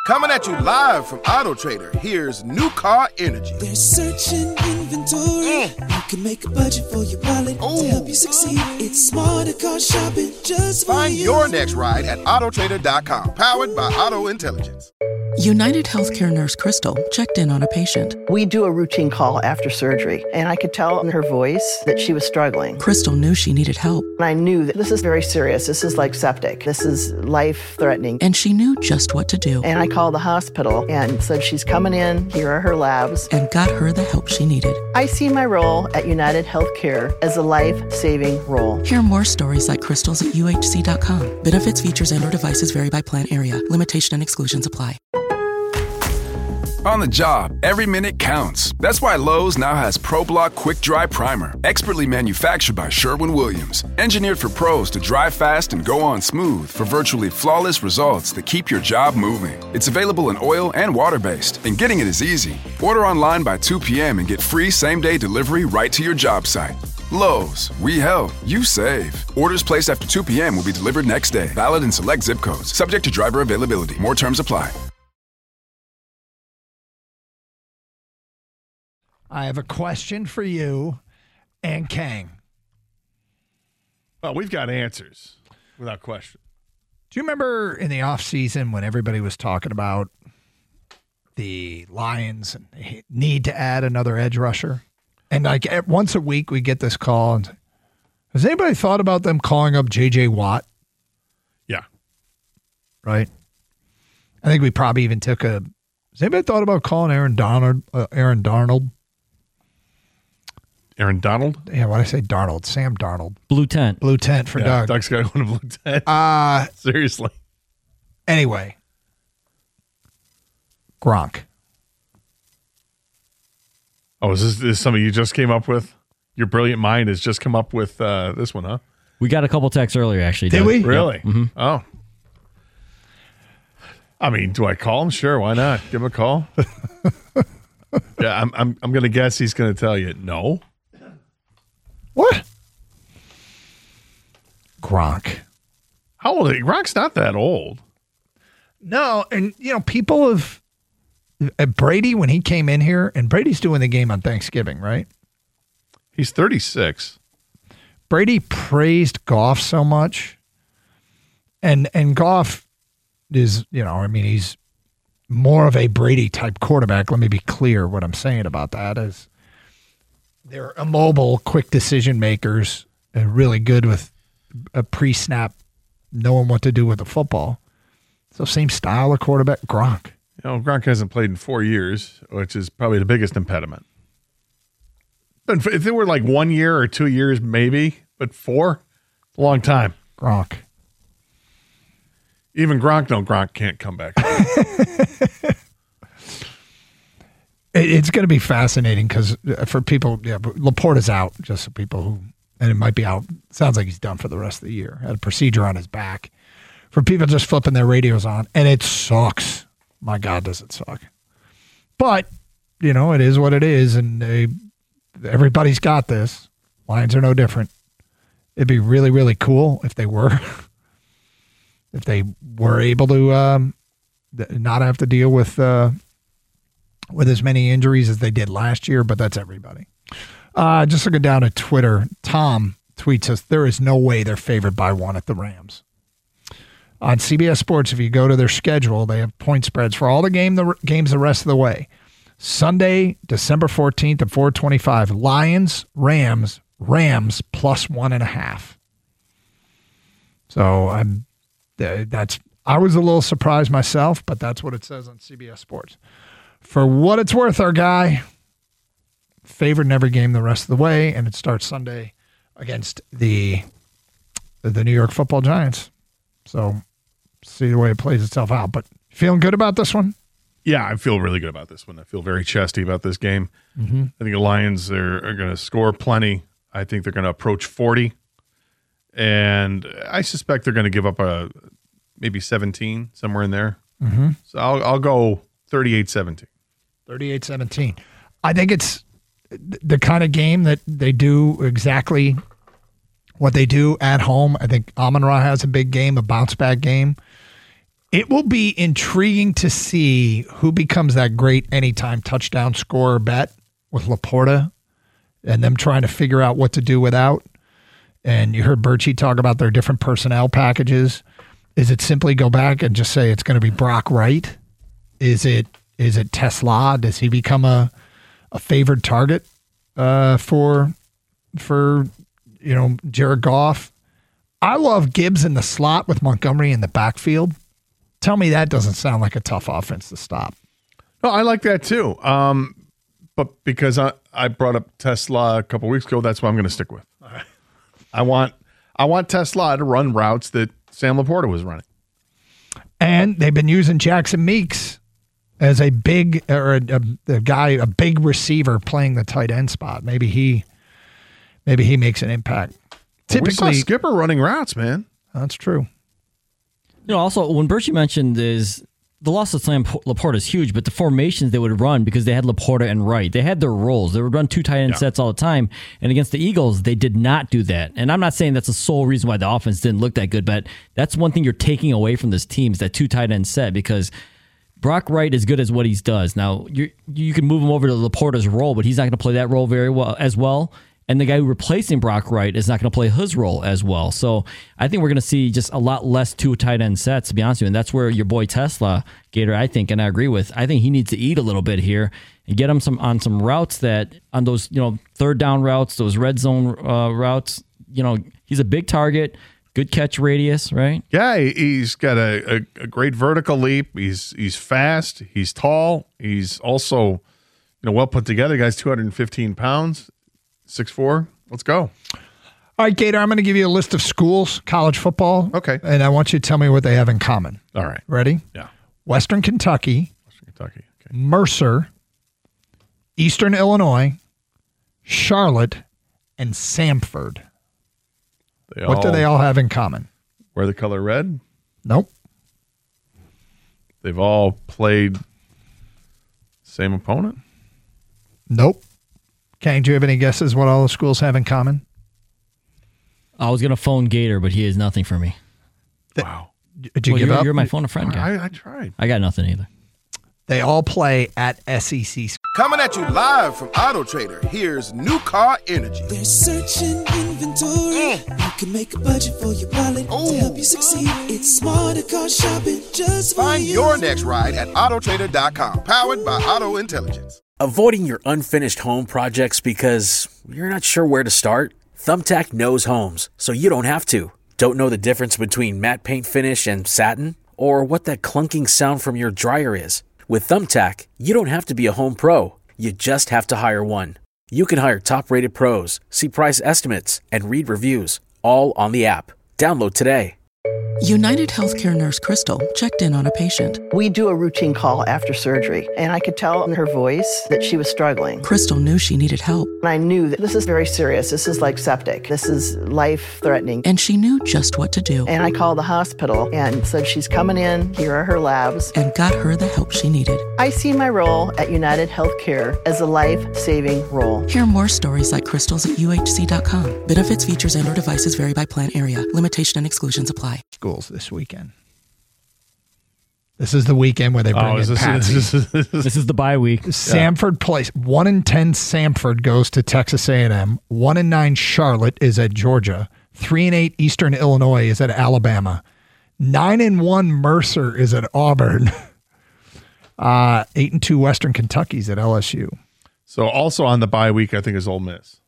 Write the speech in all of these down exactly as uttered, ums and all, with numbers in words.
Coming at you live from Auto Trader, here's New Car Energy. There's searching inventory. Mm. You can make a budget for your wallet Ooh. to help you succeed. It's smarter car shopping just for Find you. your next ride at auto trader dot com. Powered by Auto Intelligence. United Healthcare nurse Crystal checked in on a patient. We do a routine call after surgery, and I could tell in her voice that she was struggling. Crystal knew she needed help. And I knew that this is very serious. This is like septic. This is life-threatening. And she knew just what to do. And I called the hospital and said, she's coming in, here are her labs. And got her the help she needed. I see my role at United Healthcare as a life-saving role. Hear more stories like Crystal's at U H C dot com. Benefits, features, and or devices vary by plan area. Limitation and exclusions apply. On the job, every minute counts. That's why Lowe's now has ProBlock Quick Dry Primer, expertly manufactured by Sherwin-Williams. Engineered for pros to dry fast and go on smooth for virtually flawless results that keep your job moving. It's available in oil and water-based, and getting it is easy. Order online by two p.m. and get free same-day delivery right to your job site. Lowe's, we help, you save. Orders placed after two p.m. will be delivered next day. Valid in select zip codes. Subject to driver availability. More terms apply. I have a question for you and Kang. Well, we've got answers without question. Do you remember in the offseason when everybody was talking about the Lions and they need to add another edge rusher? And like once a week we get this call. And has anybody thought about them calling up J J Watt? Yeah. Right? I think we probably even took a – has anybody thought about calling Aaron Donald? Uh, Aaron Darnold? Aaron Donald? Yeah, why did I say Darnold? Sam Darnold. Blue tent. Blue tent for yeah, Doug. Doug's got one of blue tent. Uh, Seriously. Anyway. Gronk. Oh, is this, is this something you just came up with? Your brilliant mind has just come up with uh, this one, huh? We got a couple texts earlier, actually. Did Doug. we? Really? Yeah. Mm-hmm. Oh. I mean, do I call him? Sure, why not? Give him a call. yeah, I'm I'm I'm gonna guess he's gonna tell you no. What? Gronk. How old is he? Gronk's not that old. No, and you know, people have uh, Brady when he came in here, and Brady's doing the game on Thanksgiving, right? He's thirty-six. Brady praised Goff so much, and and Goff is, you know, I mean, he's more of a Brady type quarterback. Let me be clear. What I'm saying about that is they're immobile, quick decision makers, and really good with a pre-snap, knowing what to do with the football. So same style of quarterback, Gronk. You know, Gronk hasn't played in four years, which is probably the biggest impediment. But if it were like one year or two years, maybe, but four, a long time. Gronk. Even Gronk, no, Gronk can't come back. It's going to be fascinating because for people, yeah, Laporte is out, just so people who, and it might be out, sounds like he's done for the rest of the year. Had a procedure on his back. For people just flipping their radios on, and it sucks. My God, does it suck. But, you know, it is what it is, and they, everybody's got this. Lions are no different. It'd be really, really cool if they were. If they were able to um, not have to deal with uh, with as many injuries as they did last year, but that's everybody. Uh, just looking down at Twitter, Tom tweets us, there is no way they're favored by one at the Rams. On C B S Sports, if you go to their schedule, they have point spreads for all the game the games the rest of the way. Sunday, December fourteenth at four twenty-five, Lions, Rams, Rams plus one and a half. So I'm that's I was a little surprised myself, but that's what it says on C B S Sports. For what it's worth, our guy favored in every game the rest of the way, and it starts Sunday against the the New York Football Giants. So see the way it plays itself out. But feeling good about this one? Yeah, I feel really good about this one. I feel very chesty about this game. Mm-hmm. I think the Lions are, are going to score plenty. I think they're going to approach forty. And I suspect they're going to give up a maybe seventeen, somewhere in there. Mm-hmm. So I'll, I'll go thirty-eight seventeen. thirty-eight seventeen. I think it's the kind of game that they do exactly what they do at home. I think Amon-Ra has a big game, a bounce-back game. It will be intriguing to see who becomes that great anytime touchdown scorer bet with Laporta and them trying to figure out what to do without. And you heard Birchie talk about their different personnel packages. Is it simply go back and just say it's going to be Brock Wright? Is it is it Tesla? Does he become a a favored target uh, for for you know Jared Goff? I love Gibbs in the slot with Montgomery in the backfield. Tell me that doesn't sound like a tough offense to stop. No, I like that too. Um, but because I, I brought up Tesla a couple weeks ago, that's what I'm going to stick with. All right. I want I want Tesla to run routes that Sam Laporta was running. And they've been using Jackson Meeks as a big or a, a, a guy, a big receiver playing the tight end spot. Maybe he maybe he makes an impact. Typically, we saw Skipper running routes, man. That's true. You know, also, when Birchie mentioned is the loss of Sam Laporta is huge, but the formations they would run because they had Laporta and Wright. They had their roles. They would run two tight end yeah. sets all the time. And against the Eagles, they did not do that. And I'm not saying that's the sole reason why the offense didn't look that good, but that's one thing you're taking away from this team is that two tight end set because Brock Wright is good as what he does. Now, you you can move him over to Laporta's role, but he's not going to play that role very well as well. And the guy replacing Brock Wright is not going to play his role as well. So I think we're going to see just a lot less two tight end sets, to be honest with you. And that's where your boy Tesla, Gator, I think, and I agree with, I think he needs to eat a little bit here and get him some on some routes that, on those, you know, third down routes, those red zone uh, routes, you know, he's a big target, good catch radius, right? Yeah, he's got a, a, a great vertical leap. He's he's fast. He's tall. He's also, you know, well put together. The guy's two hundred fifteen pounds. six four. Let's go. All right, Gator, I'm going to give you a list of schools, college football. Okay. And I want you to tell me what they have in common. All right. Ready? Yeah. Western Kentucky. Western Kentucky. Okay. Mercer. Eastern Illinois. Charlotte. And Samford. They what all do they all have in common? Wear the color red? Nope. They've all played same opponent? Nope. Kang, do you have any guesses what all the schools have in common? I was going to phone Gator, but he is nothing for me. Wow. Did you well, give you're, up? You're my phone a friend guy. I, I tried. I got nothing either. They all play at S E C. Coming at you live from Auto Trader, here's New Car Energy. There's searching inventory. Mm. You can make a budget for your wallet Ooh. to help you succeed. It's smarter car shopping just for Find you. your next ride at auto trader dot com, powered by Auto Intelligence. Avoiding your unfinished home projects because you're not sure where to start? Thumbtack knows homes, so you don't have to. Don't know the difference between matte paint finish and satin? Or what that clunking sound from your dryer is? With Thumbtack, you don't have to be a home pro. You just have to hire one. You can hire top-rated pros, see price estimates, and read reviews, all on the app. Download today. United Healthcare nurse Crystal checked in on a patient. We do a routine call after surgery, and I could tell in her voice that she was struggling. Crystal knew she needed help. And I knew that this is very serious. This is like septic. This is life-threatening. And she knew just what to do. And I called the hospital and said, she's coming in. Here are her labs. And got her the help she needed. I see my role at United Healthcare as a life-saving role. Hear more stories like Crystal's at U H C dot com. Benefits, features, and or devices vary by plan area. Limitation and exclusions apply. Schools this weekend. This is the weekend where they bring Oh, in is this, Patsy. this, is, this, is, This is the bye week. Samford plays one in ten. Samford goes to Texas A and M. One in nine. Charlotte is at Georgia. Three and eight. Eastern Illinois is at Alabama. Nine and one. Mercer is at Auburn. Uh, eight and two. Western Kentucky's at L S U. So also on the bye week, I think, is Ole Miss.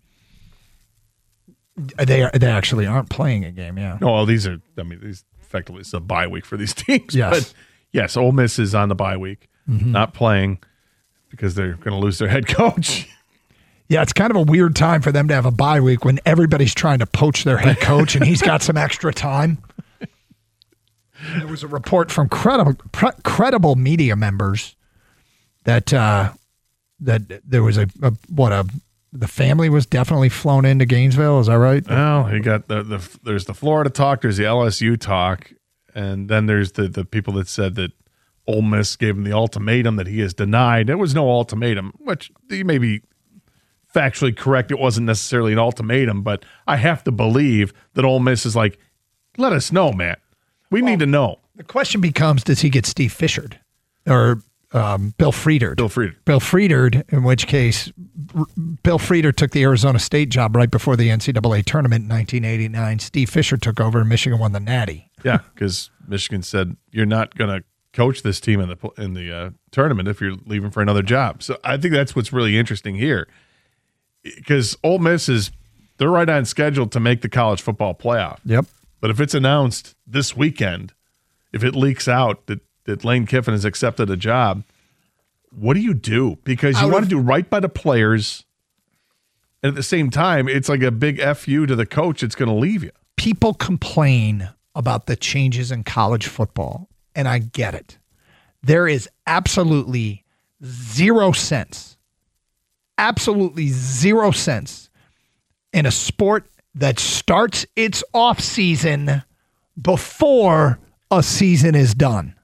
They are, they actually aren't playing a game. Yeah. No, well, these are. I mean, these effectively it's a bye week for these teams. Yes. But yes, Ole Miss is on the bye week, mm-hmm. not playing because they're going to lose their head coach. Yeah, it's kind of a weird time for them to have a bye week when everybody's trying to poach their head coach and he's got some extra time. There was a report from credible pre- credible media members that uh, that there was a, a what a the family was definitely flown into Gainesville. Is that right? Well, you got the, the there's the Florida talk, there's the L S U talk, and then there's the the people that said that Ole Miss gave him the ultimatum that he has denied. There was no ultimatum, which you may be factually correct. It wasn't necessarily an ultimatum, but I have to believe that Ole Miss is like, let us know, man. We well, need to know. The question becomes, does he get Steve Fishered or um, Bill Friederd? Bill Friederd. Bill Friederd, in which case R- Bill Friederd took the Arizona State job right before the N C double A tournament in nineteen eighty-nine. Steve Fisher took over and Michigan won the Natty. Yeah, because Michigan said, you're not going to coach this team in the in the uh, tournament if you're leaving for another job. So I think that's what's really interesting here, because Ole Miss is they're right on schedule to make the college football playoff. Yep. But if it's announced this weekend, if it leaks out that, that Lane Kiffin has accepted a job, what do you do? Because you Out want of- to do right by the players, and at the same time, it's like a big F you to the coach. It's going to leave you. People complain about the changes in college football, and I get it. There is absolutely zero sense, absolutely zero sense in a sport that starts its off season before a season is done.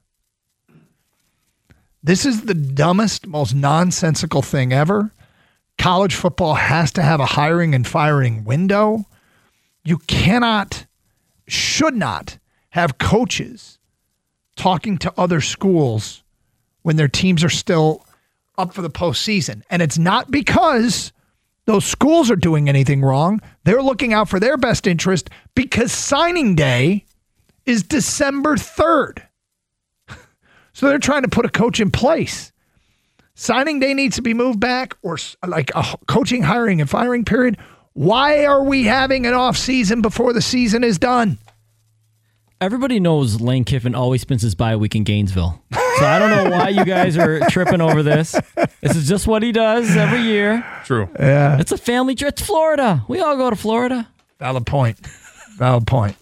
This is the dumbest, most nonsensical thing ever. College football has to have a hiring and firing window. You cannot, should not have coaches talking to other schools when their teams are still up for the postseason. And it's not because those schools are doing anything wrong. They're looking out for their best interest because signing day is December third. So they're trying to put a coach in place. Signing day needs to be moved back, or like a coaching, hiring, and firing period. Why are we having an off season before the season is done? Everybody knows Lane Kiffin always spends his bye week in Gainesville. So I don't know why you guys are tripping over this. This is just what he does every year. True. Yeah. It's a family trip. It's Florida. We all go to Florida. Valid point. Valid point.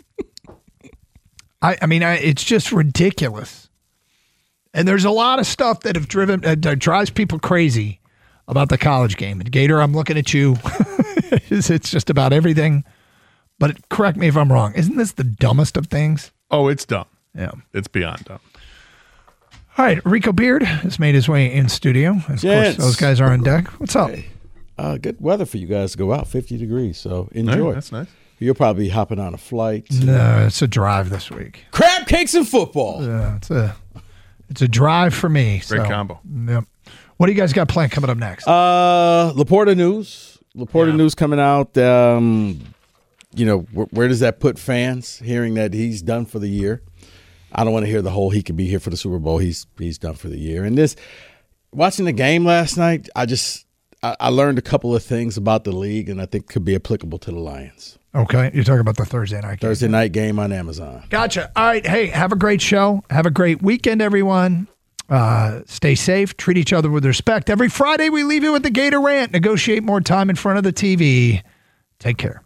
I, I mean, I, it's just ridiculous. And there's a lot of stuff that have driven uh, that drives people crazy about the college game. And Gator, I'm looking at you. it's, it's just about everything. But correct me if I'm wrong. Isn't this the dumbest of things? Oh, it's dumb. Yeah. It's beyond dumb. All right. Rico Beard has made his way in studio. Of Gents. course, those guys are on deck. What's up? Hey. Uh, good weather for you guys to go out, fifty degrees. So enjoy. Hey, that's nice. You'll probably be hopping on a flight. No, it's a drive this week. Crab cakes and football. Yeah, it's a it's a drive for me. Great so, combo. Yep. What do you guys got planned coming up next? Uh, Laporta news. Laporta Yeah. news coming out. Um, you know, wh- where does that put fans hearing that he's done for the year? I don't want to hear the whole he could be here for the Super Bowl. He's he's done for the year. And this, watching the game last night, I just I, I learned a couple of things about the league, and I think could be applicable to the Lions. Okay, you're talking about the Thursday night game. Thursday night game on Amazon. Gotcha. All right. Hey, have a great show. Have a great weekend, everyone. Uh, stay safe. Treat each other with respect. Every Friday, we leave you with the Gator Rant. Negotiate more time in front of the T V. Take care.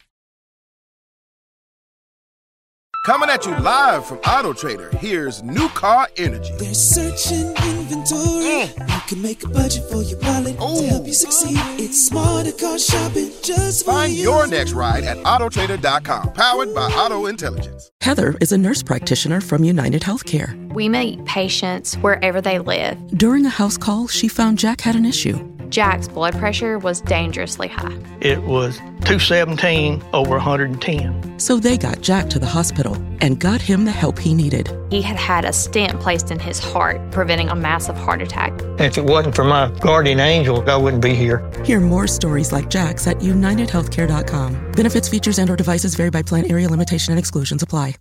Coming at you live from Auto Trader, here's New Car Energy. There's searching inventory. You can make a budget for your wallet to help you succeed. It's smarter car shopping just for Find you. your next ride at auto trader dot com, powered by Auto Intelligence. Heather is a nurse practitioner from United Healthcare. We meet patients wherever they live. During a house call, she found Jack had an issue. Jack's blood pressure was dangerously high. It was two seventeen over one hundred ten. So they got Jack to the hospital and got him the help he needed. He had had a stent placed in his heart, preventing a massive heart attack. If it wasn't for my guardian angel, I wouldn't be here. Hear more stories like Jack's at united healthcare dot com. Benefits, features, and or devices vary by plan, area, limitation, and exclusions apply.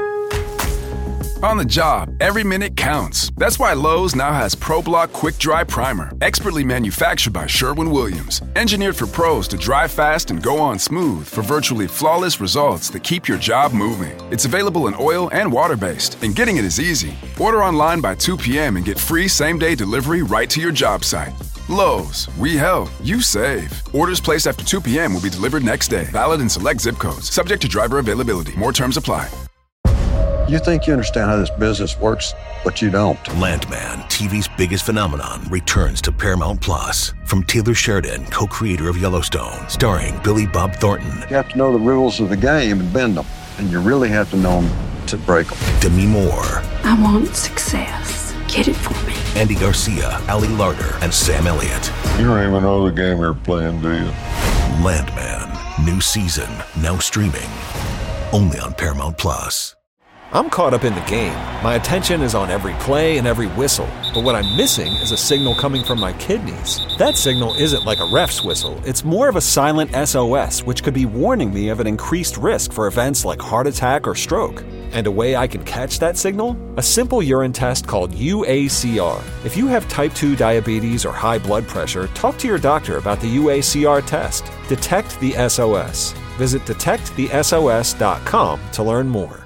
On the job, every minute counts. That's why Lowe's now has ProBlock Quick Dry Primer, expertly manufactured by Sherwin-Williams. Engineered for pros to dry fast and go on smooth for virtually flawless results that keep your job moving. It's available in oil and water-based, and getting it is easy. Order online by two p.m. and get free same-day delivery right to your job site. Lowe's, we help, you save. Orders placed after two p.m. will be delivered next day. Valid in select zip codes. Subject to driver availability. More terms apply. You think you understand how this business works, but you don't. Landman, T V's biggest phenomenon, returns to Paramount Plus. From Taylor Sheridan, co-creator of Yellowstone, starring Billy Bob Thornton. You have to know the rules of the game and bend them, and you really have to know them to break them. Demi Moore. I want success. Get it for me. Andy Garcia, Ali Larder, and Sam Elliott. You don't even know the game you're playing, do you? Landman, new season, now streaming, only on Paramount Plus. I'm caught up in the game. My attention is on every play and every whistle. But what I'm missing is a signal coming from my kidneys. That signal isn't like a ref's whistle. It's more of a silent S O S, which could be warning me of an increased risk for events like heart attack or stroke. And a way I can catch that signal? A simple urine test called U A C R. If you have type two diabetes or high blood pressure, talk to your doctor about the U A C R test. Detect the S O S. Visit detect the S O S dot com to learn more.